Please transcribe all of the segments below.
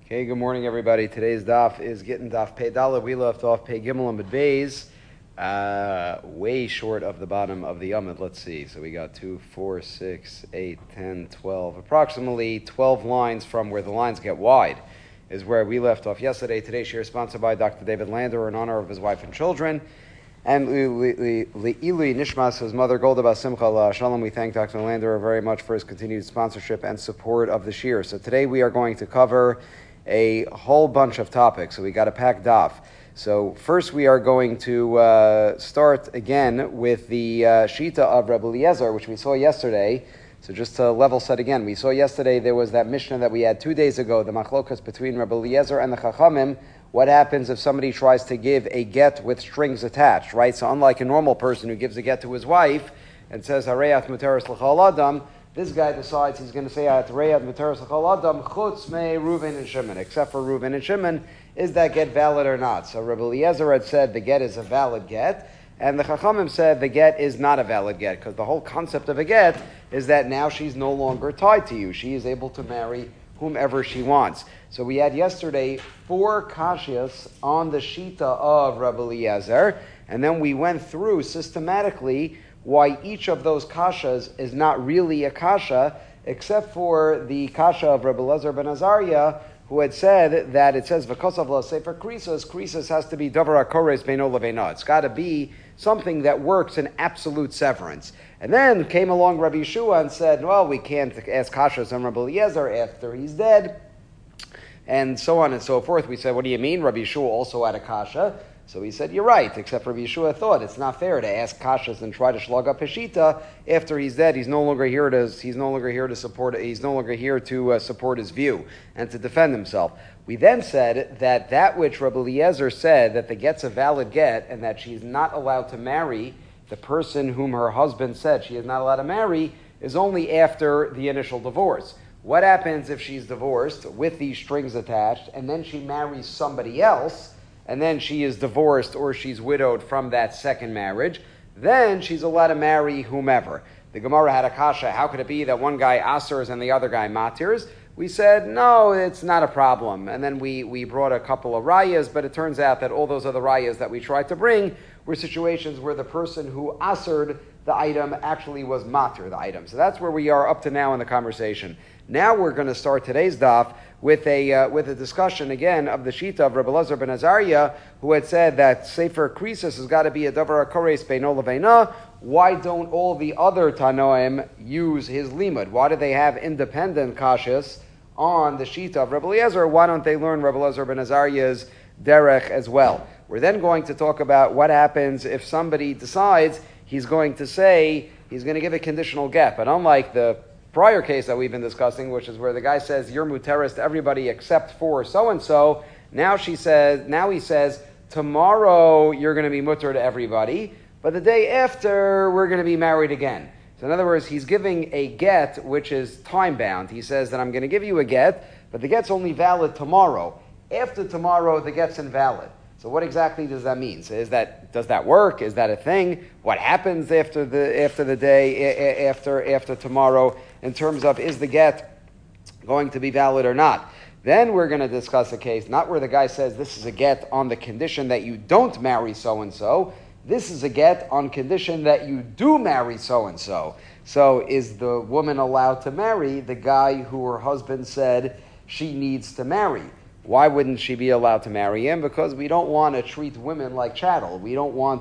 Okay, good morning, everybody. Today's daf is getting daf Pei Daled. We left off Pei Gimel and Beis, way short of the bottom of the Amud. Let's see. So we got 2, 4, 6, 8, 10, 12, approximately 12 lines from where the lines get wide is where we left off yesterday. Today's share is sponsored by Dr. David Lander in honor of his wife and children. And Le'ilui Nishmas, his mother, Golda Bas Simcha Shalom. We thank Dr. Lander very much for his continued sponsorship and support of the shir. So today we are going to cover a whole bunch of topics. So we got a packed daf. So first we are going to start again with the Shita of Rebbe Eliezer, which we saw yesterday. So just to level set again, we saw yesterday there was that Mishnah that we had 2 days ago, the machlokas between Rebbe Eliezer and the Chachamim. What happens if somebody tries to give a get with strings attached, right? So unlike a normal person who gives a get to his wife and says, Hareyat muteris l'chol adam, this guy decides he's going to say, Hareyat muteris l'chol adam, chutz me Reuven and Shimon, except for Reuven and Shimon, is that get valid or not? So Rebbe Eliezer had said the get is a valid get, and the Chachamim said the get is not a valid get, because the whole concept of a get is that now she's no longer tied to you. She is able to marry whomever she wants. So we had yesterday 4 kashyas on the Shita of Rebbe Eliezer, and then we went through systematically why each of those kashas is not really a kasha, except for the kasha of Rebbe Eliezer ben Azariah, who had said that it says, V'kosav la sefer krisos has to be davar hakores beino leveina. It's got to be something that works in absolute severance. And then came along Rabbi Yeshua and said, well, we can't ask kashas on Rebbe Eliezer after he's dead, and so on and so forth. We said, what do you mean? Rabbi Yeshua also had a kasha. So he said, you're right, except Rabbi Yeshua thought it's not fair to ask kashas and try to shlug up Hashita after he's dead. He's no longer here to support his view and to defend himself. We then said that which Rabbi Eliezer said, that the get's a valid get and that she's not allowed to marry the person whom her husband said she is not allowed to marry, is only after the initial divorce. What happens if she's divorced with these strings attached and then she marries somebody else, and then she is divorced or she's widowed from that second marriage? Then she's allowed to marry whomever. The Gemara had a kasha, how could it be that one guy asers and the other guy matirs? We said, no, it's not a problem. And then we brought a couple of rayas, but it turns out that all those other rayas that we tried to bring were situations where the person who asered the item actually was matir the item. So that's where we are up to now in the conversation. Now we're going to start today's daf with a discussion again of the Shita of Rebbe Eliezer ben Azariah, who had said that Sefer Krisos has got to be a davar hakores beino leveina. Why don't all the other Tanoim use his limud? Why do they have independent kashas on the Shita of Rebbe Eliezer? Why don't they learn Rebbe Eliezer ben Azariah's derech as well? We're then going to talk about what happens if somebody decides he's going to give a conditional get. But unlike the prior case that we've been discussing, which is where the guy says, you're muteris to everybody except for so-and-so, now he says, tomorrow you're going to be muter to everybody, but the day after we're going to be married again. So in other words, he's giving a get which is time-bound. He says that I'm going to give you a get, but the get's only valid tomorrow. After tomorrow, the get's invalid. So what exactly does that mean? So does that work? Is that a thing? What happens after the day, after tomorrow, in terms of is the get going to be valid or not? Then we're going to discuss a case, not where the guy says this is a get on the condition that you don't marry so-and-so. This is a get on condition that you do marry so-and-so. So is the woman allowed to marry the guy who her husband said she needs to marry? Why wouldn't she be allowed to marry him? Because we don't want to treat women like chattel. We don't want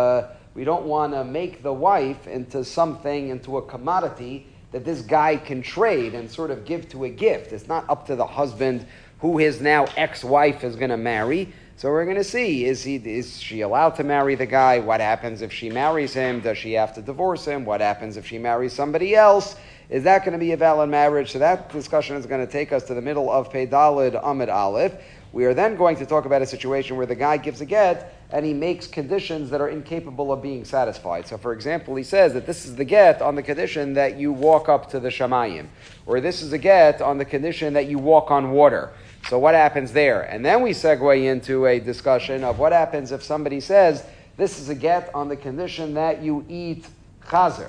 to make the wife into a commodity that this guy can trade and sort of give to a gift. It's not up to the husband who his now ex-wife is going to marry. So we're going to see, is she allowed to marry the guy? What happens if she marries him? Does she have to divorce him? What happens if she marries somebody else? Is that going to be a valid marriage? So that discussion is going to take us to the middle of Pei Daled Amud Aleph. We are then going to talk about a situation where the guy gives a get and he makes conditions that are incapable of being satisfied. So for example, he says that this is the get on the condition that you walk up to the Shamayim, or this is a get on the condition that you walk on water. So what happens there? And then we segue into a discussion of what happens if somebody says this is a get on the condition that you eat chazer.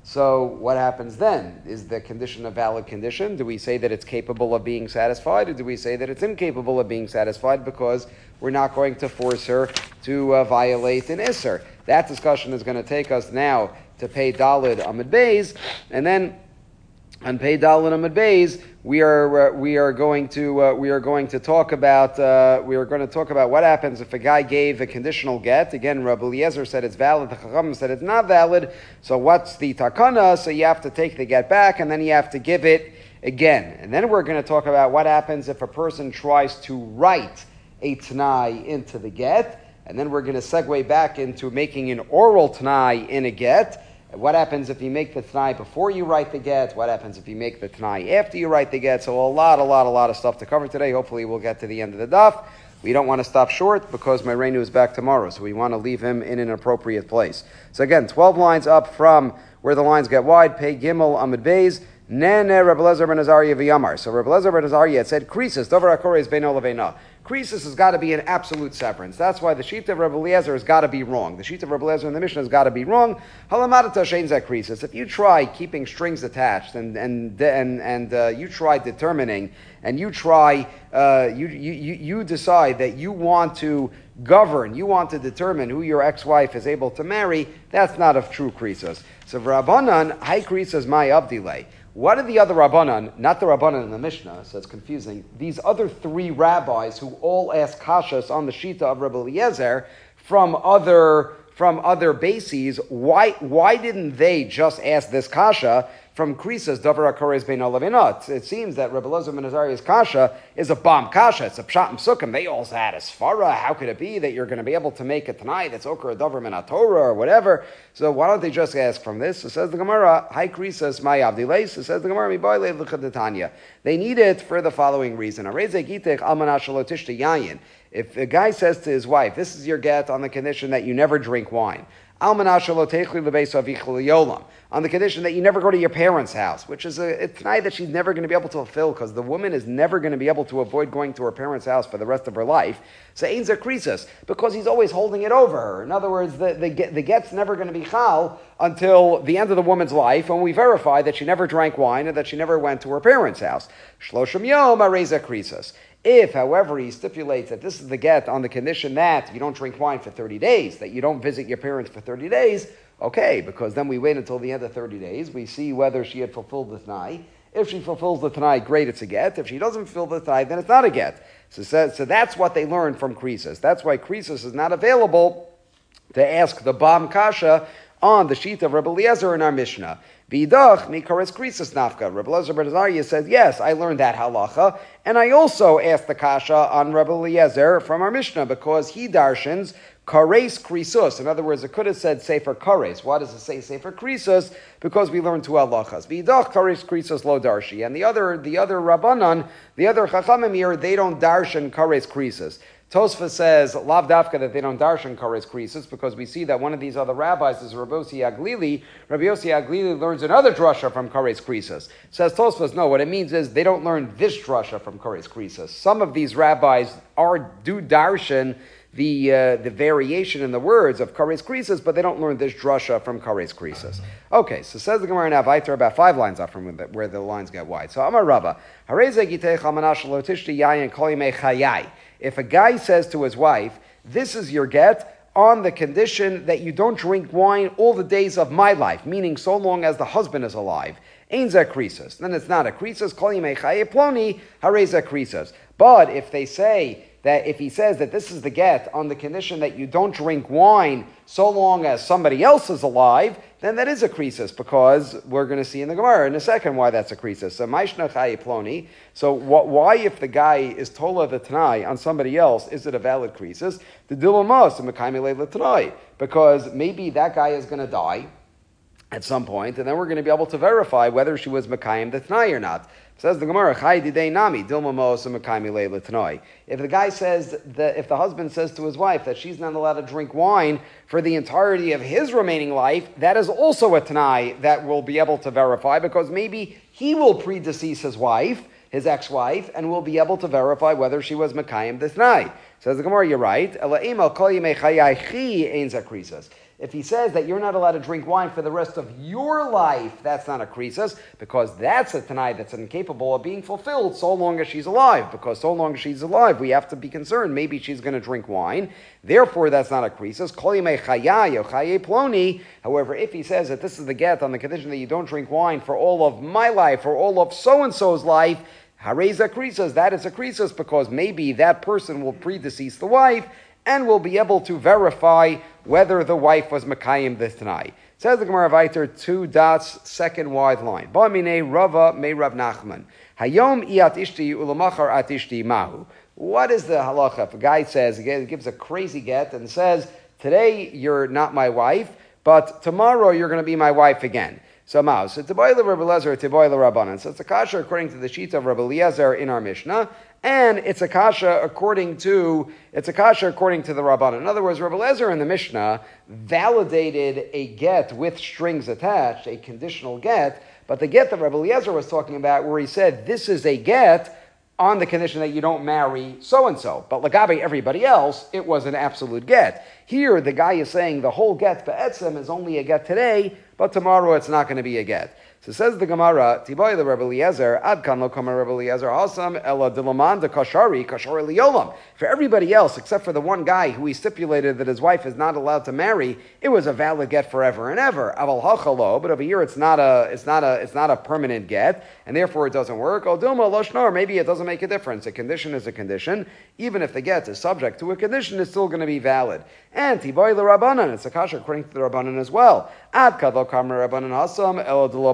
So what happens then? Is the condition a valid condition? Do we say that it's capable of being satisfied, or do we say that it's incapable of being satisfied because we're not going to force her to violate an Isser? That discussion is going to take us now to Pei Daled Amud Beis, and then on Pei Daled Amud Beis we are going to talk about what happens if a guy gave a conditional get. Again, Rabbi Eliezer said it's valid, the Chachamim said it's not valid. So what's the takana? So you have to take the get back, and then you have to give it again. And then we're going to talk about what happens if a person tries to write a t'nai into the get, and then we're going to segue back into making an oral t'nai in a get. What happens if you make the t'nai before you write the get? What happens if you make the t'nai after you write the get? So a lot of stuff to cover today. Hopefully we'll get to the end of the daf. We don't want to stop short because my Reinu is back tomorrow, so we want to leave him in an appropriate place. So again, 12 lines up from where the lines get wide. Pei Gimel Amud Beis. Nene Rabbi Eliezer ben Azariah v'Yamar. So Rabbi Eliezer ben Azariah had said, Krisis, Dover HaKorei beino leveina. Krisis has got to be an absolute severance. That's why the sheet of Rabbi Eliezer has got to be wrong. The sheet of Rabbi Eliezer in the Mishnah has got to be wrong. Halamadata shein zeh krisis. If you try keeping strings attached and you try determining, and you try you decide that you want to govern, you want to determine who your ex-wife is able to marry, that's not of true krisis. So Rabbanan, hai krisis my abdilei. What are the other Rabbanan, not the Rabbanan in the Mishnah, so it's confusing, these other three rabbis who all ask kashas on the Shita of Rabbi Eliezer from other bases, why didn't they just ask this kasha from Krisa's Davar HaKorei beino leveina? It seems that Rabbi Eliezer ben Azariah's kasha is a bomb kasha. It's a pshat and sukkim. They also had a svara. How could it be that you're going to be able to make a tanai that's okra davar min Torah or whatever? So why don't they just ask from this? So says the Gemara, Hai Krisas my avdileis. So says the Gemara, mi boile l'chadetanya. They need it for the following reason. Areze gitech almana shelo tishte yayin. If a guy says to his wife, this is your get on the condition that you never drink wine. On the condition that you never go to your parents' house, which is a t'nai that she's never going to be able to fulfill because the woman is never going to be able to avoid going to her parents' house for the rest of her life. So ein zeh krisis, because he's always holding it over her. In other words, the get's never going to be chal until the end of the woman's life, when we verify that she never drank wine and that she never went to her parents' house. Shloshim yom arei zeh krisis. If, however, he stipulates that this is the get on the condition that you don't drink wine for 30 days, that you don't visit your parents for 30 days, okay, because then we wait until the end of 30 days, we see whether she had fulfilled the t'nai. If she fulfills the t'nai, great, it's a get. If she doesn't fulfill the t'nai, then it's not a get. So that's what they learned from Krisis. That's why Krisis is not available to ask the Bam Kasha on the sheet of Rabbi Eliezer in our Mishnah. V'idach mikares krisis nafka. Rabbi Eliezer ben Azariah says, yes, I learned that halacha, and I also asked the kasha on Rabbi Eliezer from our Mishnah because he darshans kares krisus. In other words, it could have said sefer kares. Why does it say sefer krisus? Because we learned two halachas. V'idach kares krisus lo darshi. And the other rabbanan, the other chachamim here, they don't darshan kares krisus. Tosfa says, lav dafka, that they don't darshan kares krisis, because we see that one of these other rabbis is Rabbi Yossi Aglili. Rabbi Yossi Aglili learns another drasha from kares krisis. Says Tosfos, no, what it means is they don't learn this drasha from kares krisis. Some of these rabbis do darshan the variation in the words of kares krisis, but they don't learn this drasha from kares krisis. Okay, so says the Gemara now, Vayter, about 5 lines up from where the lines get wide. So Amar Rabba, Hareze gitech almanash lo tishti yayin kol yimei chayai. If a guy says to his wife, this is your get on the condition that you don't drink wine all the days of my life, meaning so long as the husband is alive, ein zeh krisis, then it's not a krisis, kol yimei chayei ploni, harei zeh krisis. But if they say that if he says that this is the get on the condition that you don't drink wine so long as somebody else is alive, then that is a krisis, because we're going to see in the Gemara in a second why that's a krisis. So maishna chaye ploni. So why, if the guy is tola the tanai on somebody else, is it a valid krisis? The dilamos and mekaimile the tanai, because maybe that guy is going to die at some point, and then we're going to be able to verify whether she was mekayim the tanai or not. Says the Gemara, Chai didei nami dilma mos mekayim le tanai. If the guy says that, if the husband says to his wife that she's not allowed to drink wine for the entirety of his remaining life, that is also a tanai that we'll be able to verify, because maybe he will predecease his wife, his ex-wife, and will be able to verify whether she was mekayim the tanai. Says the Gemara, you're right. If he says that you're not allowed to drink wine for the rest of your life, that's not a krisos, because that's a Tanai that's incapable of being fulfilled so long as she's alive. Because so long as she's alive, we have to be concerned. Maybe she's going to drink wine. Therefore, that's not a krisos. However, if he says that this is the get on the condition that you don't drink wine for all of my life or all of so-and-so's life, hareza krisos, that is a krisos, because maybe that person will predecease the wife and will be able to verify whether the wife was Mekayim this Tanai. Says the Gemara Vayter, 2 dots, second wide line. Ba'minei Rava me Rav Nachman. Hayom iat ishti ulamachar at ishti mahu. What is the halacha? If a guy says, he gives a crazy get and says, today you're not my wife, but tomorrow you're going to be my wife again. So Mao, so Tiboy le Rabbi Eliezer, Tiboy le Rabbanan. So it's a kasha according to the sheet of Rabbi Eliezer in our Mishnah, and it's a kasha according to the Rabbanan. In other words, Rabbi Eliezer in the Mishnah validated a get with strings attached, a conditional get, but the get that Rabbi Eliezer was talking about, where he said this is a get on the condition that you don't marry so-and-so. But lagabe everybody else, it was an absolute get. Here, the guy is saying the whole get be'etzem is only a get today, but tomorrow it's not going to be a get. So says the Gemara, Tiboy the Rebbe Eliezer, Ad kan lo kama Rebbe Eliezer, Hasam ela dilaman de kashari liyolam. For everybody else, except for the one guy who he stipulated that his wife is not allowed to marry, it was a valid get forever and ever. Aval hachalo, but over here it's not a permanent get, and therefore it doesn't work. Odilma lo shnor, maybe it doesn't make a difference. A condition is a condition. Even if the get is subject to a condition, it's still going to be valid. And Tiboy the Rabbanan, it's a kasha according to the Rabbanan as well. Ad kad lo kama Rabbanan Hasam ela dilo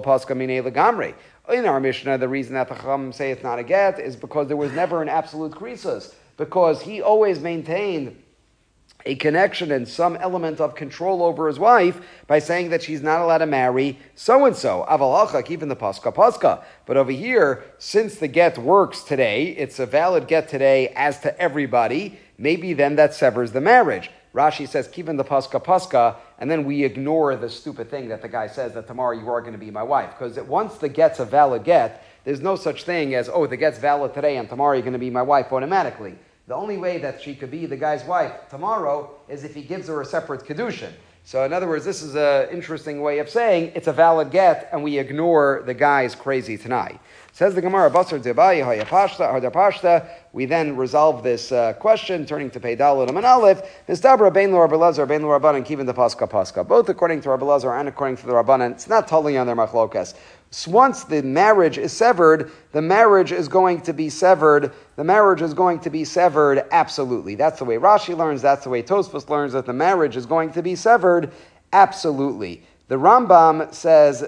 in our Mishnah, the reason that the Chacham say it's not a get is because there was never an absolute krisos, because he always maintained a connection and some element of control over his wife by saying that she's not allowed to marry so-and-so. Aval hachak, even the paska. But over here, since the get works today, it's a valid get today as to everybody, maybe then that severs the marriage. Rashi says, kivan the paska, and then we ignore the stupid thing that the guy says that tomorrow you are going to be my wife. Because once the get's a valid get, there's no such thing as, the get's valid today and tomorrow you're going to be my wife automatically. The only way that she could be the guy's wife tomorrow is if he gives her a separate kedushin. So in other words, this is an interesting way of saying it's a valid get and we ignore the guy's crazy tonight. Says the Gemara, Basar Debai, Hayapashta, Hardapashta. We then resolve this question, turning to Peidal and Aleph. Mistabra, Bein Lo Rabbi Elazar, Bein Lo Rabbanan, Kivin the Paska. Both according to Rabbi Elazar and according to the Rabbanan, it's not totally on their machlokas. Once the marriage is severed, the marriage is going to be severed. The marriage is going to be severed absolutely. That's the way Rashi learns. That's the way Tosfos learns, that the marriage is going to be severed absolutely. The Rambam says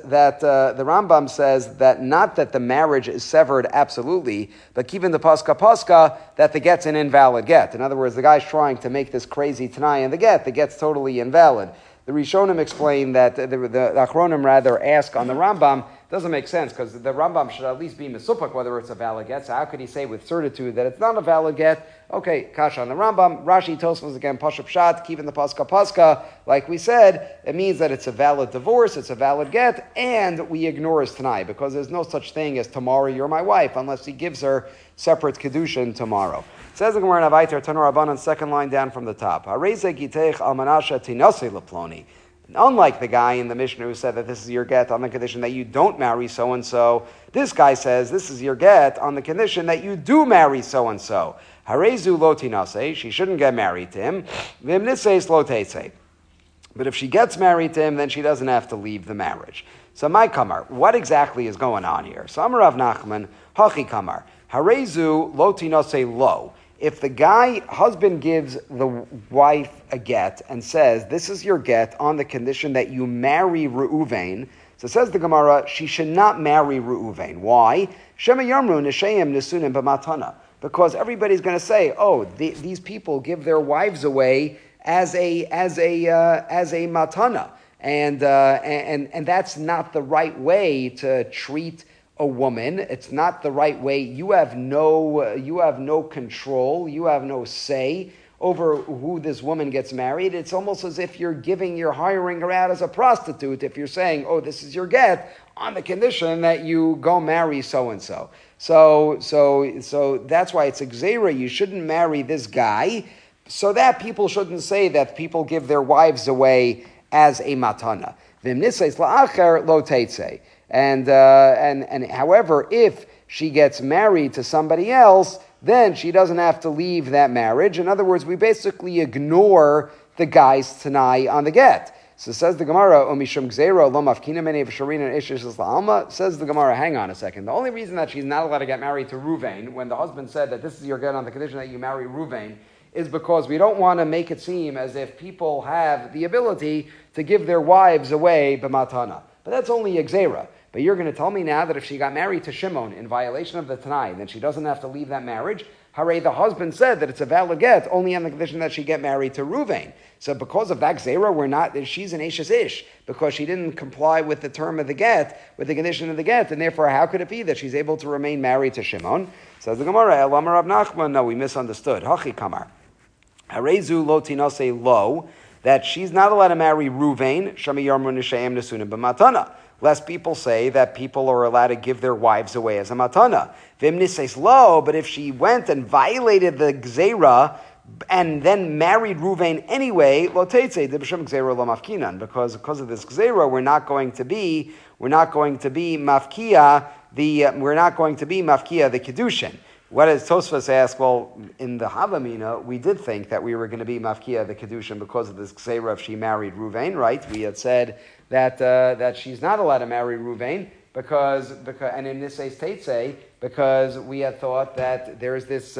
that not that the marriage is severed absolutely, but even the paska, that the get's an invalid get. In other words, the guy's trying to make this crazy Tanai in the get's totally invalid. The Rishonim explain that the Achronim rather ask on the Rambam, doesn't make sense, because the Rambam should at least be Mesupak whether it's a valid get, so how could he say with certitude that it's not a valid get? Okay, Kasha on the Rambam, Rashi Tosfos again, Pashup Shat, Kivin the Paska, like we said, it means that it's a valid divorce, it's a valid get, and we ignore his Tanai, because there's no such thing as tomorrow you're my wife, unless he gives her separate Kedushin tomorrow. Says the Gemara in Avaitar, Tanur Rabbanan, second line down from the top. Unlike the guy in the Mishnah who said that this is your get on the condition that you don't marry so-and-so, this guy says this is your get on the condition that you do marry so-and-so. Harezu lo tinase, she shouldn't get married to him. Vimnises lo teise. But if she gets married to him, then she doesn't have to leave the marriage. So my kamar, what exactly is going on here? So Amar Rav Nachman, hachi kamar. Harezu lo tinase lo. If the husband gives the wife a get and says, this is your get on the condition that you marry Reuven, so says the Gemara, she should not marry Reuven. Why? Shema Yamru Nishayim Nisunim B'matana. Because everybody's going to say, these people give their wives away as a matana. And that's not the right way to treat a woman. It's not the right way. You have no control. You have no say over who this woman gets married. It's almost as if you're hiring her out as a prostitute if you're saying, this is your get on the condition that you go marry so-and-so. So that's why it's a gzeira. You shouldn't marry this guy, so that people shouldn't say that people give their wives away as a matana. V'imniseis la'acher lo teitze. And however, if she gets married to somebody else, then she doesn't have to leave that marriage. In other words, we basically ignore the guy's tanai on the get. So says the Gemara, Omishum Gzeiro, Lo Mafkina Menei V'Sharina Ishish La'alma. Says the Gemara, hang on a second. The only reason that she's not allowed to get married to Ruvain, when the husband said that this is your get on the condition that you marry Ruvain, is because we don't want to make it seem as if people have the ability to give their wives away b'matana. But that's only a Gzeira. But you're going to tell me now that if she got married to Shimon in violation of the Tanai, then she doesn't have to leave that marriage? Hooray, the husband said that it's a valid get only on the condition that she get married to Ruvain. So because of that Gzeira, she's an Ashes Ish, because she didn't comply with the term of the get, with the condition of the get, and therefore how could it be that she's able to remain married to Shimon? Says the Gemara, Elamar Rav Nachman, no, we misunderstood. Hachi Kamar. Harezu lo tinase lo, that she's not allowed to marry Ruvain, Shami Yarmu Nishayim Nesunim b'matana. Lest people say that people are allowed to give their wives away as a matana. Vimnises lo, but if she went and violated the gzeira and then married Ruvain anyway, lo teitze dibshem gzeira lo mafkinan, because of this gzeira we're not going to be mafkia the kedushin. What does Tosfos ask? Well, in the Havamina, we did think that we were going to be mafkia the kedushin because of this gzeira if she married Ruvain, right? We had said that she's not allowed to marry Ruvain because and in this teitze, because we had thought that there's this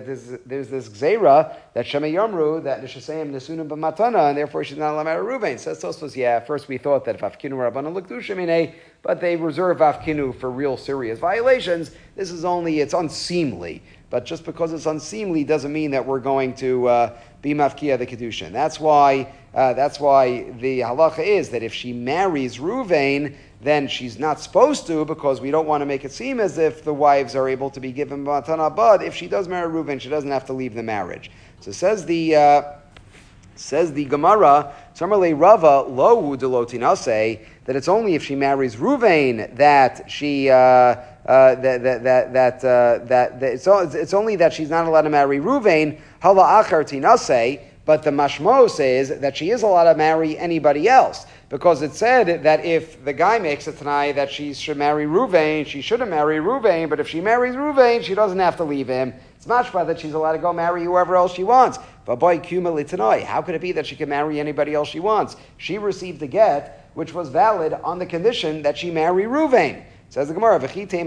gzeira that Shema Yomru that Nishasayim Nesunim b'matana, and therefore she's not allowed to marry Ruvain. Says Tosfos, yeah. First we thought that if Afkinu Rabbana L'Kedusha, but they reserve Afkinu for real serious violations. This is it's unseemly. But just because it's unseemly doesn't mean that we're going to be mafkia the kedushin. That's why the halacha is that if she marries Ruvain, then she's not supposed to, because we don't want to make it seem as if the wives are able to be given matana. But if she does marry Ruvain, she doesn't have to leave the marriage. So says the Gemara, Samarle Rava lo delotinase, that it's only if she marries Ruvain that she it's only that she's not allowed to marry Ruvain. Hala achar tinase, but the mashmo says that she is allowed to marry anybody else, because it said that if the guy makes a tanai that she should marry Ruvain, she shouldn't marry Ruvain, but if she marries Ruvain, she doesn't have to leave him. It's mashma that she's allowed to go marry whoever else she wants. But boy, kuma litanoi, how could it be that she can marry anybody else she wants? She received a get which was valid on the condition that she marry Ruvain. Says the Gemara,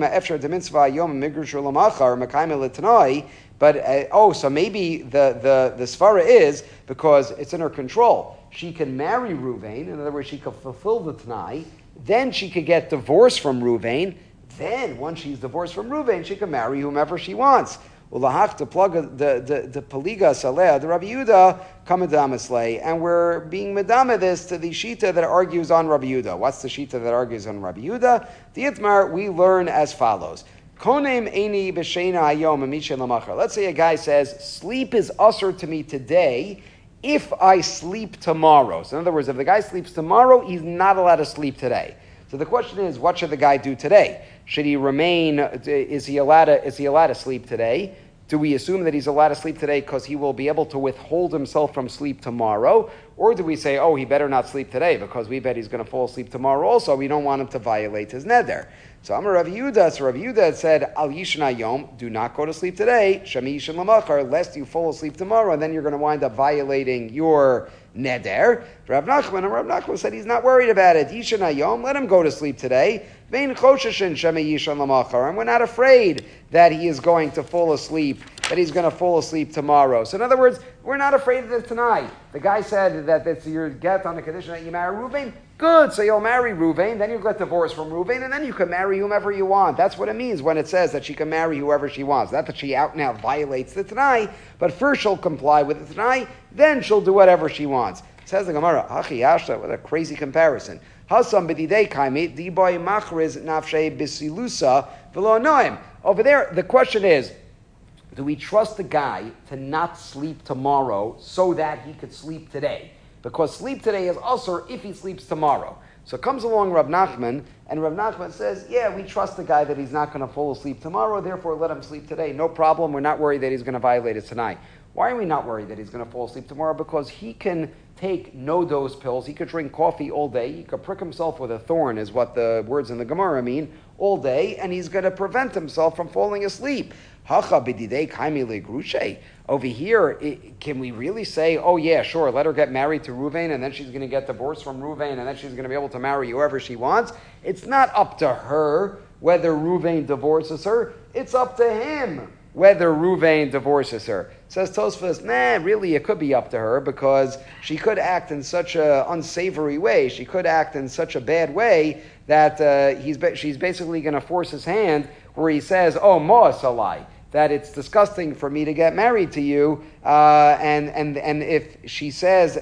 but so maybe the svara is because it's in her control. She can marry Ruvain, in other words, she could fulfill the Tanai, then she could get divorced from Ruvain, then once she's divorced from Ruvain, she can marry whomever she wants. Ulahach to plug the paliga saleh, the Rabbi Yehuda kamadamislay, and we're being medama this to the shita that argues on Rabbi Yehuda. What's the shita that argues on Rabbi Yehuda? The Itmar we learn as follows: Konem eini b'sheina hayom amishin lamachar. Let's say a guy says, "Sleep is usher to me today if I sleep tomorrow." So in other words, if the guy sleeps tomorrow, he's not allowed to sleep today. So the question is, what should the guy do today? Should he remain? Is he allowed to sleep today? Do we assume that he's allowed to sleep today because he will be able to withhold himself from sleep tomorrow? Or do we say, oh, he better not sleep today because we bet he's going to fall asleep tomorrow also. We don't want him to violate his neder. So Amar Rav Yehuda, Rav Yehuda said, Al Yishna Yom, do not go to sleep today, Shami Yishan Lamachar, lest you fall asleep tomorrow, and then you're going to wind up violating your neder. Rav Nachman said he's not worried about it. Yishna Yom, let him go to sleep today. Vein Chosheshin Shami Yishan Lamachar, and we're not afraid that he is going to fall asleep, that he's going to fall asleep tomorrow. So in other words, we're not afraid of it tonight. The guy said that it's your get on the condition that you marry Ruvain. Good, so you'll marry Ruvain, then you'll get divorced from Ruvain, and then you can marry whomever you want. That's what it means when it says that she can marry whoever she wants. Not that she out and out violates the Tanai, but first she'll comply with the Tanai, then she'll do whatever she wants. Says the Gemara, Hachi Yashta, what a crazy comparison. Hasam b'didei kaimi, diboy machriz nafshei bisilusa v'lo noim. Over there, the question is, do we trust the guy to not sleep tomorrow so that he could sleep today? Because sleep today is also if he sleeps tomorrow. So comes along Rav Nachman, and Rav Nachman says, yeah, we trust the guy that he's not going to fall asleep tomorrow, therefore let him sleep today. No problem, we're not worried that he's going to violate it tonight. Why are we not worried that he's going to fall asleep tomorrow? Because he can take no-dose pills. He could drink coffee all day. He could prick himself with a thorn, is what the words in the Gemara mean, all day, and he's going to prevent himself from falling asleep. Hacha b'didei kaimi legrushe. Over here, can we really say, oh yeah, sure, let her get married to Ruvain, and then she's going to get divorced from Ruvain, and then she's going to be able to marry whoever she wants? It's not up to her whether Ruvain divorces her. It's up to him whether Ruvain divorces her. Says Tosfos, really it could be up to her because she could act in such an unsavory way. She could act in such a bad way that she's basically going to force his hand where he says, oh, Mo'as alai, that it's disgusting for me to get married to you, and if he says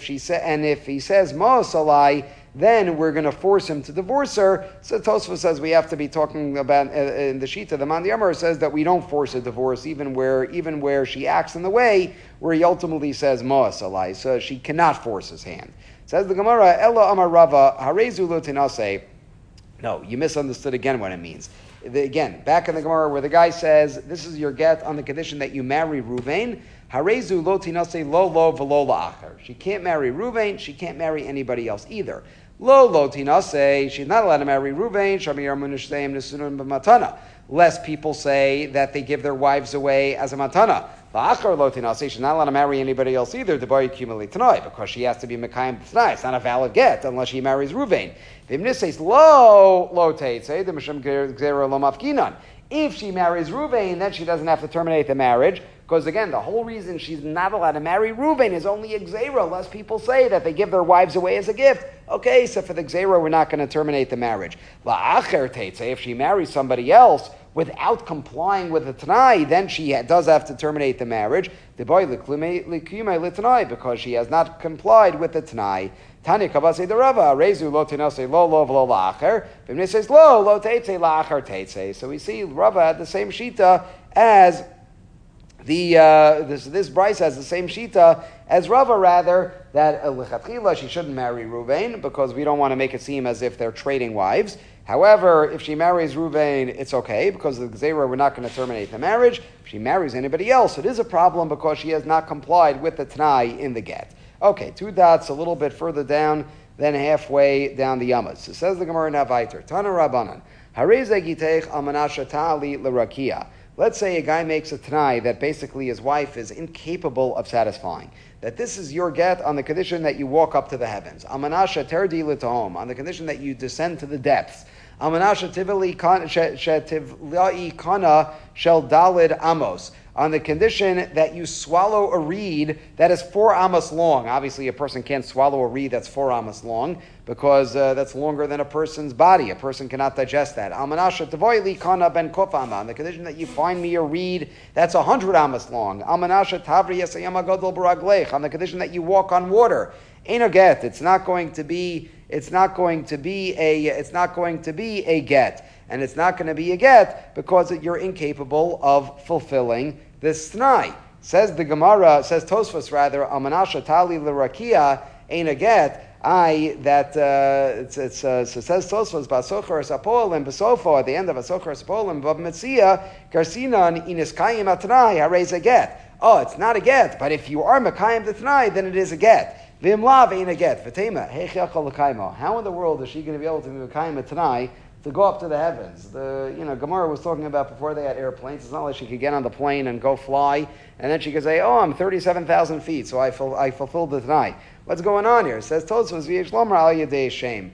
Mo'as alai, then we're going to force him to divorce her. So Tosfos says we have to be talking about in the Shita. The Mandi Amar says that we don't force a divorce even where she acts in the way where he ultimately says Mo'as alai, so she cannot force his hand. Says the Gemara, Ella Amar Rava Harezu lo tinase. No, you misunderstood again what it means. Again, back in the Gemara where the guy says, this is your get on the condition that you marry Ruvain, Harezu lo tinase lo lo v'lo la'acher. She can't marry Ruvain, she can't marry anybody else either. Lo lo tinase, she's not allowed to marry Ruvain, shamir munishseim nesunun b'matana. Lest people say that they give their wives away as a matana. La'acher lo tinase, she's not allowed to marry anybody else either, debar yikimali tanoi, because she has to be mekayim t'nai. It's not a valid get unless she marries Ruvain. V'imnis lo teitze, the misham gzera lo mafkinan. If she marries Ruvain, then she doesn't have to terminate the marriage, because again, the whole reason she's not allowed to marry Ruvain is only a gzera, lest people say that they give their wives away as a gift. Okay, so for the gzera, we're not going to terminate the marriage. La'acher teitze, if she marries somebody else without complying with the Tanai, then she does have to terminate the marriage, because she has not complied with the Tanai. Tani kabase de Rava, rezu lo tinase lo lo v'lo la'acher. V'imne says lo teitze la'acher teitze. So we see Rava had the same shita as this Bryce has the same shita as Rava, rather, that lechatchila she shouldn't marry Ruvain because we don't want to make it seem as if they're trading wives. However, if she marries Ruvain, it's okay because of the Gzeira, we're not going to terminate the marriage. If she marries anybody else, it is a problem because she has not complied with the Tanai in the get. Okay, 2 dots a little bit further down than halfway down the Yamas. So says the Gemara Navaiter, Tana Rabbanan, Hareze giteich almanasha ta'ali l'rakia. Let's say a guy makes a Tanai that basically his wife is incapable of satisfying. That this is your get on the condition that you walk up to the heavens. Amanasha terdi l'tahom, on the condition that you descend to the depths. Amanasha tivli kana shel dalid amos, on the condition that you swallow a reed that is 4 amos long. Obviously, a person can't swallow a reed that's 4 amos long because that's longer than a person's body. A person cannot digest that. Amanasha tavoili kana ben kofama, on the condition that you find me a reed that's 100 amos long. Amanasha tavri yasayama gadol baraglech, on the condition that you walk on water. Ain't a get. It's not going to be a get. And it's not going to be a get because you're incapable of fulfilling this Tanai. Says the Gemara, says Tosfos rather, Amanasha tali l'rakia ain't a get. So says Tosfos, Basocher Sapolim, Basofo, at the end of Basocher Sapolim, Bab Metzia, Garsinan, Iniskayim Atanai, Harez a get. Oh, it's not a get, but if you are Makayim the Tanai, then it is a get. V'imlav ain't a get. V'tema, Heichyacha l'kaimo. How in the world is she going to be able to be Makayim a Tanai to go up to the heavens? Gemara was talking about before they had airplanes. It's not like she could get on the plane and go fly, and then she could say, "Oh, I'm 37,000 feet, so I fulfilled the Tanai." What's going on here? It says Tosfos v'yesh lomer al yedei shame,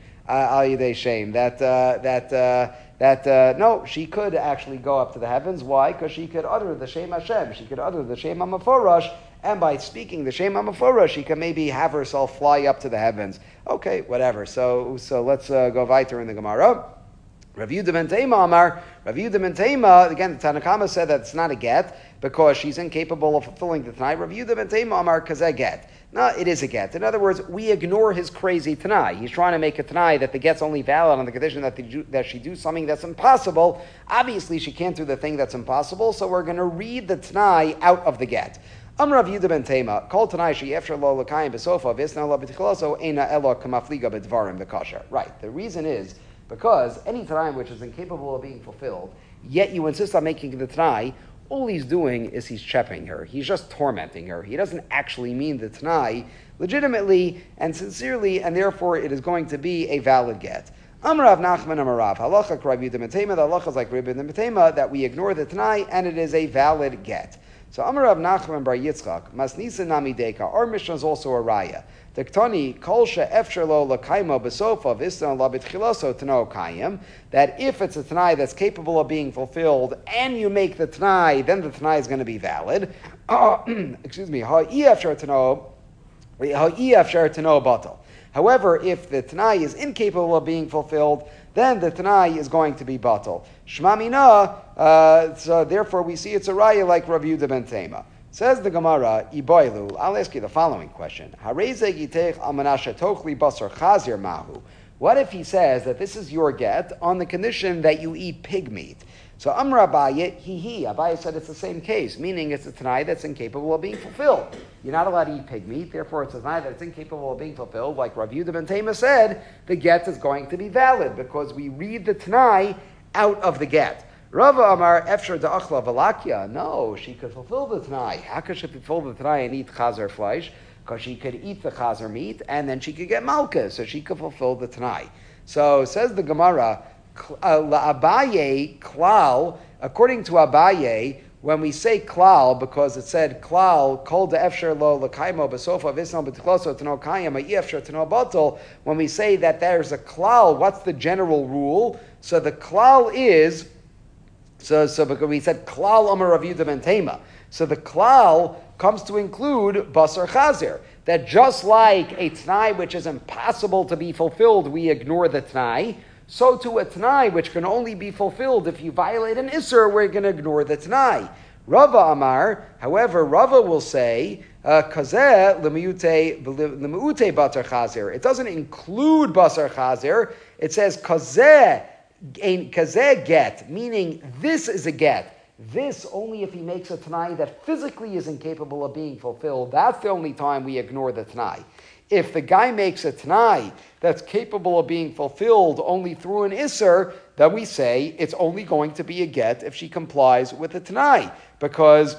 that no, she could actually go up to the heavens. Why? Because she could utter the Shem Hashem. She could utter the Shem HaMeforash, and by speaking the Shem HaMeforash, she can maybe have herself fly up to the heavens. Okay, whatever. So let's go weiter in the Gemara. Rav Yehuda ben Tema Amar, Rav Yehuda ben Tema, again, the Tanna Kama said that it's not a get because she's incapable of fulfilling the Tanai. Rav Yehuda ben Tema Amar, kazeh get. No, it is a get. In other words, we ignore his crazy Tanai. He's trying to make a Tanai that the get's only valid on the condition that she do something that's impossible. Obviously, she can't do the thing that's impossible, so we're going to read the Tanai out of the get. Rav Yehuda ben Tema, kol Tanai she'efshar lo l'kayim b'sofa v'isna lo b'tichloso eina elo kamafliga b'dvarim b'kasher. Right. The reason is because any Tanai which is incapable of being fulfilled, yet you insist on making the Tanai, all he's doing is he's chepping her. He's just tormenting her. He doesn't actually mean the Tanai legitimately and sincerely, and therefore it is going to be a valid get. Amar Rav Nachman Amar Rav halacha Rav Yehuda ben Tema. The halacha is like Rav Yehuda ben Tema that we ignore the Tanai and it is a valid get. So Amar Rav Nachman bar Yitzchak Masnisa Nami Deka. Our Mishnah is also a raya. The Ktani Kolsha Efsher Lo Lakaimo Besofa Vistan Labit Chiloso Tano Kayim. That if it's a Tanai that's capable of being fulfilled and you make the Tanai, then the Tanai is going to be valid. Excuse me. Ha'i Efsher Tano Batal. However, if the Tanai is incapable of being fulfilled, then the Tanai is going to be batal. Shma mina, so therefore we see it's a raya like Rav Yehuda ben Tema. Says the Gemara, Iboilu, I'll ask you the following question. What if he says that this is your get on the condition that you eat pig meat? So Amar Abaye, Abaye said it's the same case, meaning it's a Tanai that's incapable of being fulfilled. You're not allowed to eat pig meat, therefore it's a Tanai that's incapable of being fulfilled. Like Rav Yehuda ben Tema said, the get is going to be valid because we read the Tanai out of the get. Rava Amar Efshar Da'achla Valakia. No, she could fulfill the Tanai. How could she fulfill the Tanai and eat Chazar flesh? Because she could eat the Chazar meat and then she could get Malka, so she could fulfill the Tanai. So says the Gemara, Abaye klal, according to Abaye, when we say klal, because it said klal, kol de efsher lo lakaimo besofa visnal betikloso tano kayim a efsher tano batal. When we say that there's a klal, what's the general rule? So the klal is so because we said klal amar Rav Yehuda ben Tema. So the klal comes to include basar chazer. That just like a t'nai which is impossible to be fulfilled, we ignore the t'nai. So to a Tanai, which can only be fulfilled if you violate an Isser, we're going to ignore the Tanai. Rava Amar, however, Rava will say, Kazeh l'meute batar chazer. It doesn't include basar chazer. It says Kazeh get, meaning this is a get. This only if he makes a Tanai that physically is incapable of being fulfilled. That's the only time we ignore the Tanai. If the guy makes a Tanai that's capable of being fulfilled only through an Isser, then we say it's only going to be a get if she complies with the Tanai. Because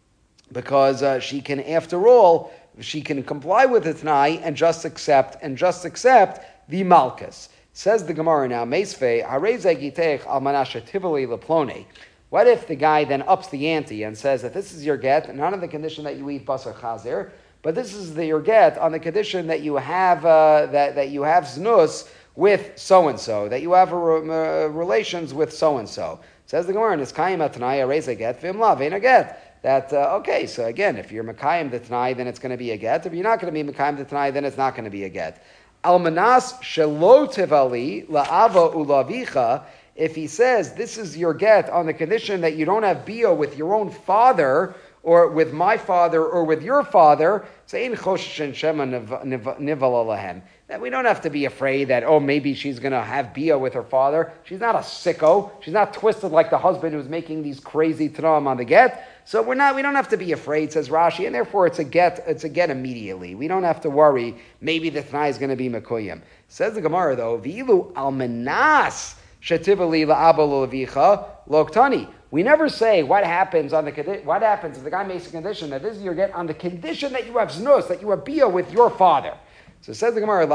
she can, after all, she can comply with the Tanai and just accept the Malchus. Says the Gemara now, Meisvei, Harezegitech al manasha tivoli leplone. What if the guy then ups the ante and says that this is your get, not on the condition that you eat basar chazer, but this is your get on the condition that you have that you have znus with so and so, that you have relations with so and so. Says the Gemara, "Niskayim atnai raise a get v'imlav ein a get." That okay. So again, if you're mekayim the t'nai, then it's going to be a get. If you're not going to be mekayim the t'nai, then it's not going to be a get. Almanas shelo tivali la'ava ulavicha. If he says this is your get on the condition that you don't have bia with your own father, or with my father, or with your father, that we don't have to be afraid that, oh, maybe she's going to have bia with her father. She's not a sicko. She's not twisted like the husband who's making these crazy t'nam on the get. So we don't have to be afraid, says Rashi, and therefore it's a get immediately. We don't have to worry, maybe the t'nai is going to be mekuyim. Says the Gemara though, V'ilu almanas shetivali la'aba l'levicha loktani. We never say what happens if the guy makes a condition that this is your get on the condition that you have znus, that you have bia with your father. So says the Gemara,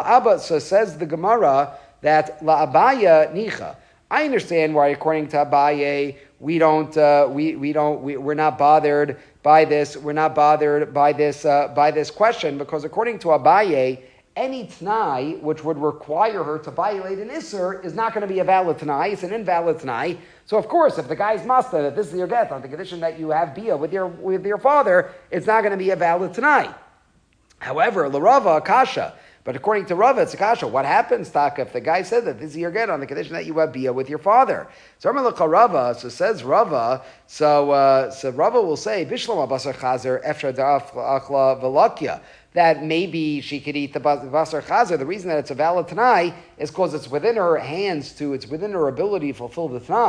that la'abaya nicha. I understand why, according to Abaye, we're not bothered by this. We're not bothered by this question, because according to Abaye, any t'nai which would require her to violate an Isser is not going to be a valid t'nai. It's an invalid t'nai. So of course, if the guy's master that this is your get on the condition that you have bia with your father, it's not going to be a valid t'nai. However, l'Rava akasha. But according to Rava, it's akasha. What happens, Taka, if the guy said that this is your get on the condition that you have bia with your father? So Rava, so says Rava. So Rava will say Bishlam basar chazer efshar da'af achla v'lakya. That maybe she could eat the basar chazer. The reason that it's a valid t'nai is because it's within her hands it's within her ability to fulfill the t'nai.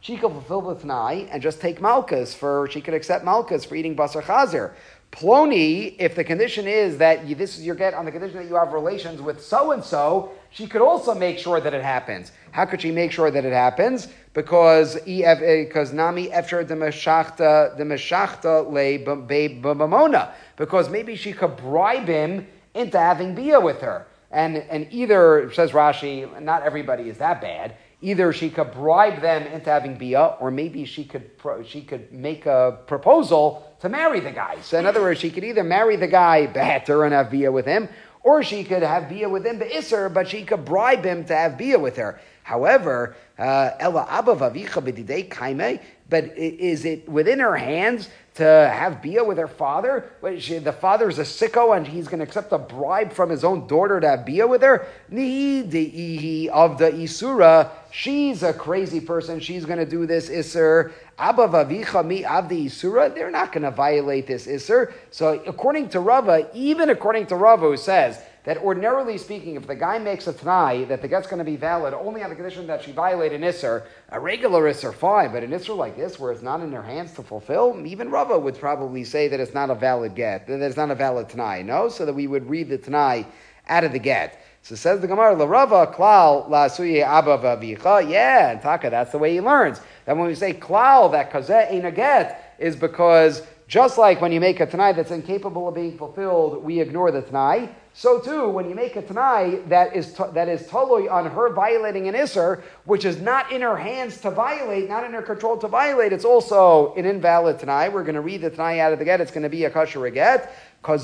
she could fulfill the Tanai and just take Malkus she could accept Malkus for eating Basar Chazer. Ploni, if the condition is that this is your get on the condition that you have relations with so-and-so, she could also make sure that it happens. How could she make sure that it happens? Because nami efshar de meshachta le b'mamona. Because maybe she could bribe him into having bia with her. And either, says Rashi, not everybody is that bad. Either she could bribe them into having bia, or maybe she could make a proposal to marry the guy. So in other words, she could either marry the guy beheter and have bia with him, or she could have bia with him be'isser, but she could bribe him to have bia with her. However, Ella Abba Vavicha b'didei kaime, but is it within her hands to have bia with her father? The father's a sicko and he's going to accept a bribe from his own daughter to have bia with her? Nihi of the Isura, she's a crazy person. She's going to do this Isser. Abba Vavicha mi of the Isura, they're not going to violate this Isser. So according to Rava, even according to Rava who says that ordinarily speaking, if the guy makes a t'nai that the get's going to be valid only on the condition that she violate an isser, a regular isser, fine, but an isser like this, where it's not in her hands to fulfill, even Rava would probably say that it's not a valid get, that it's not a valid t'nai, no? So that we would read the t'nai out of the get. So says the Gemara, La Rava, klal, la suye abba vavicha. Yeah, and Taka, that's the way he learns. That when we say klal, that kazeh ain't a get, is because just like when you make a t'nai that's incapable of being fulfilled, we ignore the t'nai. So too, when you make a t'nai that is totally on her violating an isser, which is not in her hands to violate, not in her control to violate, it's also an invalid t'nai. We're going to read the t'nai out of the get. It's going to be a kasher get.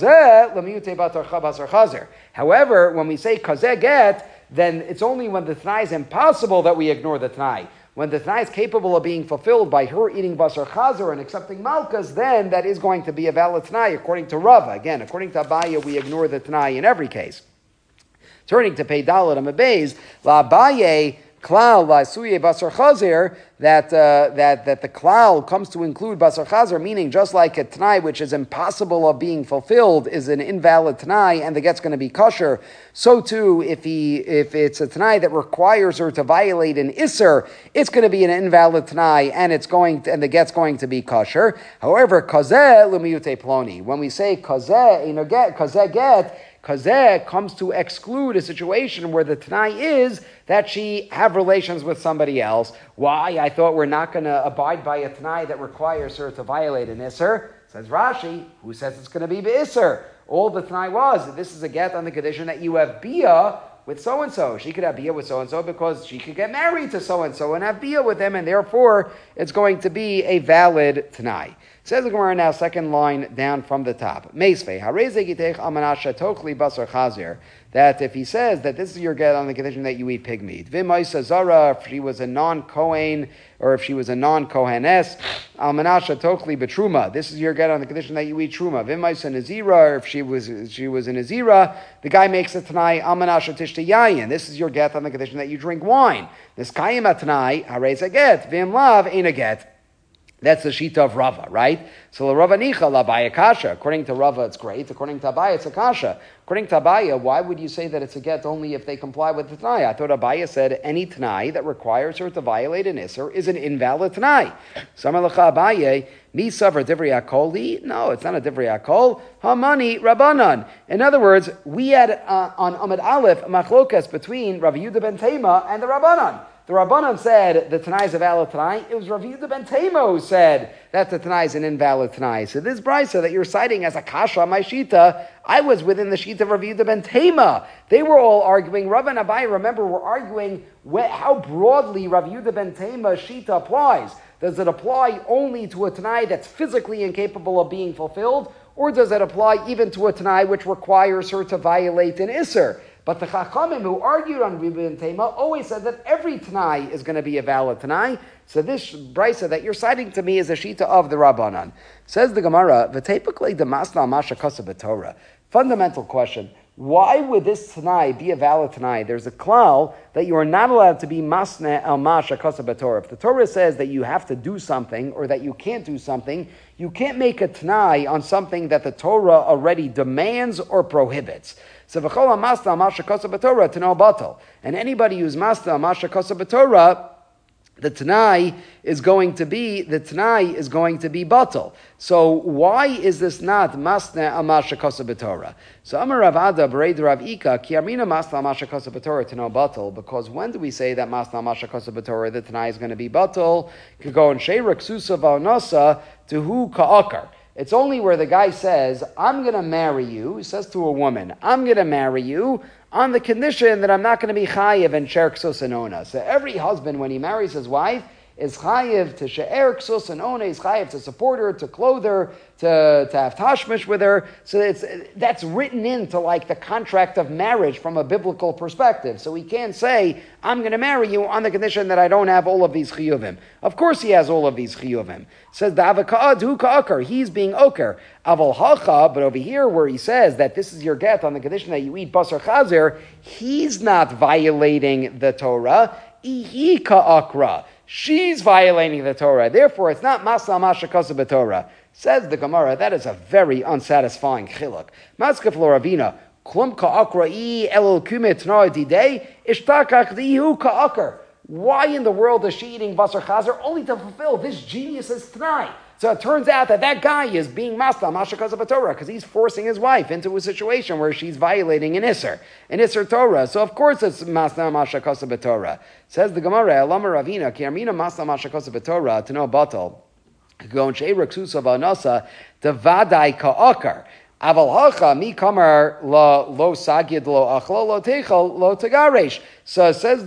However, when we say kazeh get, then it's only when the t'nai is impossible that we ignore the t'nai. When the t'nai is capable of being fulfilled by her eating basar chazer and accepting malkas, then that is going to be a valid t'nai according to Rava. Again, according to Abaya, we ignore the t'nai in every case. Turning to Pei Dalet Amabez, La Abaye klal la suye basar chazer, that the klal comes to include basar chazer, meaning just like a t'nai which is impossible of being fulfilled is an invalid t'nai and the get's going to be kosher, so too if it's a t'nai that requires her to violate an isser, it's going to be an invalid t'nai and the get's going to be kosher. However, kazeh l'miyute ploni, when we say kazeh get, kazeh comes to exclude a situation where the t'nai is that she have relations with somebody else. Why? I thought we're not going to abide by a t'nai that requires her to violate an isser. Says Rashi, who says it's going to be be'isser? All the t'nai was, this is a get on the condition that you have bia with so-and-so. She could have bia with so-and-so because she could get married to so-and-so and have bia with them, and therefore it's going to be a valid t'nai. Says the Gemara now, second line down from the top. Meisvei, hareze gitech amanasha tokli basar chazer. That if he says that this is your get on the condition that you eat pig meat, v'maisa zara, if she was a non-Kohen, or if she was a non-Kohenes, almanasha tokli betruma. This is your get on the condition that you eat truma. V'maisa nazira, if she was a nazira, the guy makes a t'nai almanasha tishta yayin. This is your get on the condition that you drink wine. This kayim atnai hareze get v'im lav ain't a get. That's the shita of Rava, right? So Rava nicha la Abaya kasha. According to Rava, it's great. According to Abaya, it's a kasha. According to Abaya, why would you say that it's a get only if they comply with the t'nai? I thought Abaya said any t'nai that requires her to violate an isser is an invalid t'nai. Samar lecha Abaye, mi savar divrei akoli? No, it's not a divrei akol. Hamani Rabbanan. In other words, we had on Amud Aleph machlokas between Rav Yehuda ben Tema and the Rabbanan. The Rabbanan said the Tanai is a valid Tanai. It was Rav Yehuda ben Tema who said that the Tanai is an invalid Tanai. So this brisa that you're citing as a kasha on my shita, I was within the shita of Rav Yehuda ben Tema. They were all arguing. Rav and Abai, remember, were arguing how broadly Rav Yehuda ben Tema's shita applies. Does it apply only to a Tanai that's physically incapable of being fulfilled, or does it apply even to a Tanai which requires her to violate an Isser? But the Chachamim who argued on Rav ben Tema always said that every Tanai is going to be a valid Tanai. So this brisa that you're citing to me is a shita of the Rabbanan. Says the Gemara, "V'teipaklei demasna masha kasa b'Torah." Fundamental question: why would this Tanai be a valid Tanai? There's a klal that you are not allowed to be masna el masha kasa b'Torah. If the Torah says that you have to do something or that you can't do something, you can't make a Tanai on something that the Torah already demands or prohibits. So v'chol masna masha kasa b'Torah to no batal. And anybody who's masna masha kasa b'Torah, the Tanai is going to be batal. So why is this not masna al masha kosa b'torah? So Amar Rav Ada b'reid Rav Ika ki amina masna al masha kosa b'torah to know batal, because when do we say that masna al masha kosa b'torah the Tanai is going to be batal? Could go and sheirak susa v'anasa to who ka'akar. It's only where the guy says, I'm going to marry you, he says to a woman, I'm going to marry you on the condition that I'm not going to be chayiv and she'er ksus and ona. So every husband, when he marries his wife, is chayiv to she'er ksus and ona, he's chayiv to support her, to clothe her, to have tashmish with her. So that's written into like the contract of marriage from a biblical perspective. So he can't say, I'm going to marry you on the condition that I don't have all of these chiyuvim. Of course he has all of these chiyuvim. Says the avaka'ad hu ka'akar, he's being oker. Aval hacha, but over here where he says that this is your get on the condition that you eat basar chazer, he's not violating the Torah. Ihi ka'akra. She's violating the Torah. Therefore, it's not masla masha kosa b'Torah. Says the Gemara, that is a very unsatisfying chiluk. Maskef lo Ravina, klum ka'akra'i elul kumet na'adidei, ishtakach dihu ka'akar. Why in the world is she eating basar chazer? Only to fulfill this genius's t'nai. So it turns out that guy is being masla masha kosa b'Torah because he's forcing his wife into a situation where she's violating an Isser Torah. So of course it's masla masha kosa b'Torah. Says the Gemara, Elama Ravina, ki armina masla masha kosa b'Torah to know batal. Go and sheirak susa v'anasa to vadai ka'akar. Aval hacha mi kamar lo sagid lo achlo lo techel lo tagaresh. So says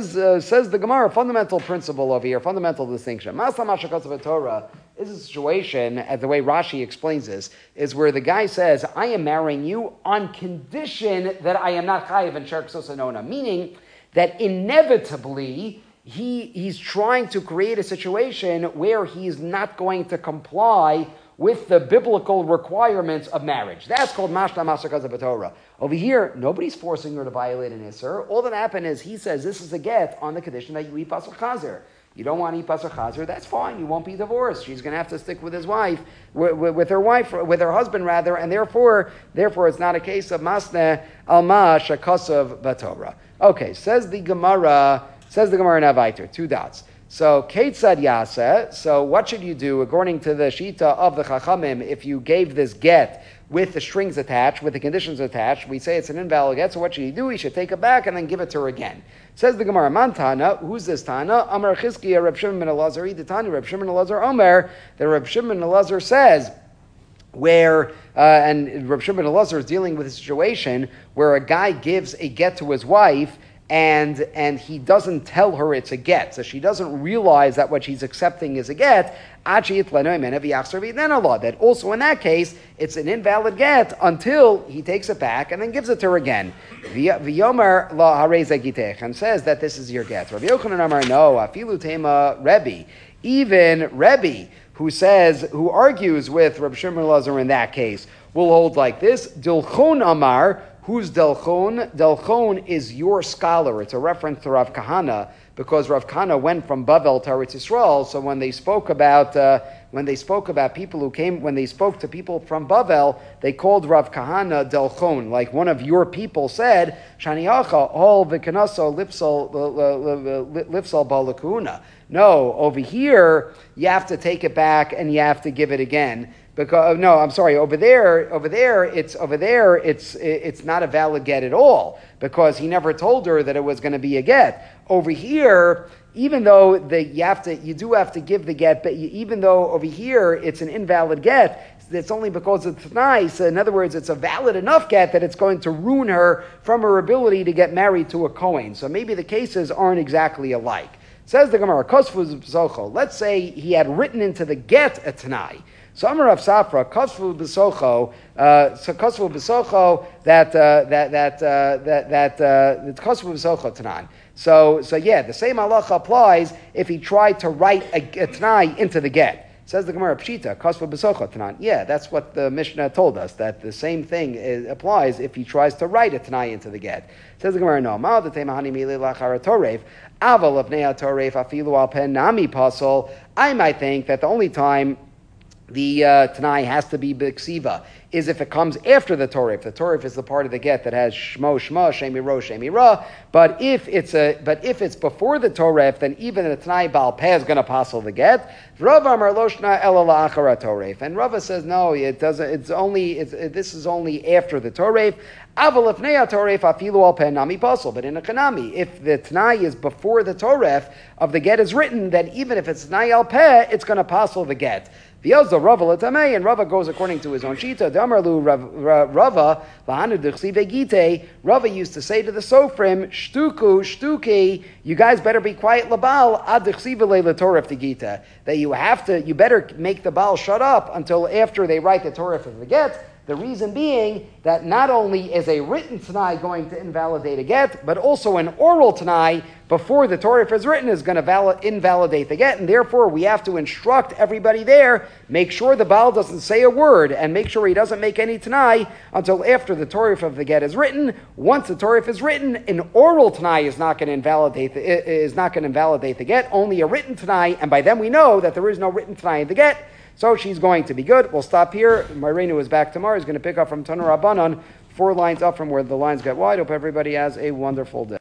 the Gemara, fundamental principle over here, fundamental distinction. Masla masha kosa b'Torah is a situation, the way Rashi explains this, is where the guy says, I am marrying you on condition that I am not chayiv and she'er ksus and ona, meaning that inevitably he's trying to create a situation where he's not going to comply with the biblical requirements of marriage. That's called mashna masha kosa b'Torah. Over here, nobody's forcing her to violate an Isser. All that happened is he says this is a get on the condition that you eat basar chazer. You don't want to eat basar chazer, that's fine. You won't be divorced. She's going to have to stick with his wife, with her husband rather, and therefore it's not a case of masna alma shakasav b'Torah. Okay, says the Gemara in Avaiter, 2 dots. So Ketzad Yaseh, so what should you do according to the Shita of the Chachamim if you gave this get with the strings attached, with the conditions attached? We say it's an invalid get, so what should you do? He should take it back and then give it to her again. Says the Gemara, Man Tana, who's this Tana? Amar Chizkiya, Reb Shimon ben Elazar, the Tana, Reb Shimon ben Elazar Omer, the Reb Shimon ben Elazar says, where, and Reb Shimon ben Elazar is dealing with a situation where a guy gives a get to his wife, and he doesn't tell her it's a get, so she doesn't realize that what she's accepting is a get. That also in that case, it's an invalid get until he takes it back and then gives it to her again. And says that this is your get. Rabbi Yochanan Amar, no, afilu tema Rebbe. Even Rebbe, who argues with Rabbi Shimon Elazar in that case, will hold like this. Dilchon Amar. Who's Delchon? Delchon is your scholar. It's a reference to Rav Kahana because Rav Kahana went from Bavel to Eretz Yisrael. So when they spoke about people who came, when they spoke to people from Bavel, they called Rav Kahana Delchon. Like one of your people said, Shaniacha all v'kanaso lipsal balakuna. No, over here you have to take it back and you have to give it again. Because no, I'm sorry. Over there, it's not a valid get at all because he never told her that it was going to be a get. Over here, even though you do have to give the get, but even though over here it's an invalid get, it's only because it's nice. In other words, it's a valid enough get that it's going to ruin her from her ability to get married to a Kohen. So maybe the cases aren't exactly alike. Says the Gemara, let's say he had written into the get a Tanai. So Amar Rav Safra, Kosvu B'Socho, that Kosvu B'Socho Tanan. So yeah, the same halacha applies if he tried to write a Tanai into the get. Says the Gemara, Pshita, Kosvu B'Socho Tanan. Yeah, that's what the Mishnah told us, that the same thing applies if he tries to write a Tanai into the get. Says the Gemara, no, Ma'al D'Tei Mahani Mili Lachar Toref, Aval of Nea Toref Afilu Al Pen Nami Pasol. I might think that the only time the Tanai has to be B'ksiva is if it comes after the Torif. The Torif is the part of the get that has Shmo, Shma, Shemi Ro, Shemi Ra. But if it's before the Torif, then even the Tanai Baal Peh is going to passel the get. Rava Amar Loshna Ela La'achara Torif. And Rava says, no, it doesn't, this is only after the Torif. Aval Ifnei Torif Afilu Al Peh Nami Pasel. But in a Kanami, if the Tanai is before the Torif of the get is written, then even if it's Tanai Al Peh, it's going to passel the get. V'yazda Rava l'tamei, and Rava goes according to his own shita. D'amarlu Rava lahanu d'chsive gite. Rava used to say to the Sofrim, shtuki, you guys better be quiet labal ad d'chsive le'letorif tegita. That you better make the Baal shut up until after they write the Torif of the get. The reason being that not only is a written Tanai going to invalidate a get, but also an oral Tanai before the Torah is written is going to invalidate the get, and therefore we have to instruct everybody there, make sure the Baal doesn't say a word, and make sure he doesn't make any Tanai until after the Torah of the get is written. Once the Torah is written, an oral Tanai is not going to invalidate the get, only a written Tanai, and by then we know that there is no written Tanai in the get. So she's going to be good. We'll stop here. Marinu is back tomorrow. He's going to pick up from Tanur Rabbanan, 4 lines up from where the lines get wide. Hope everybody has a wonderful day.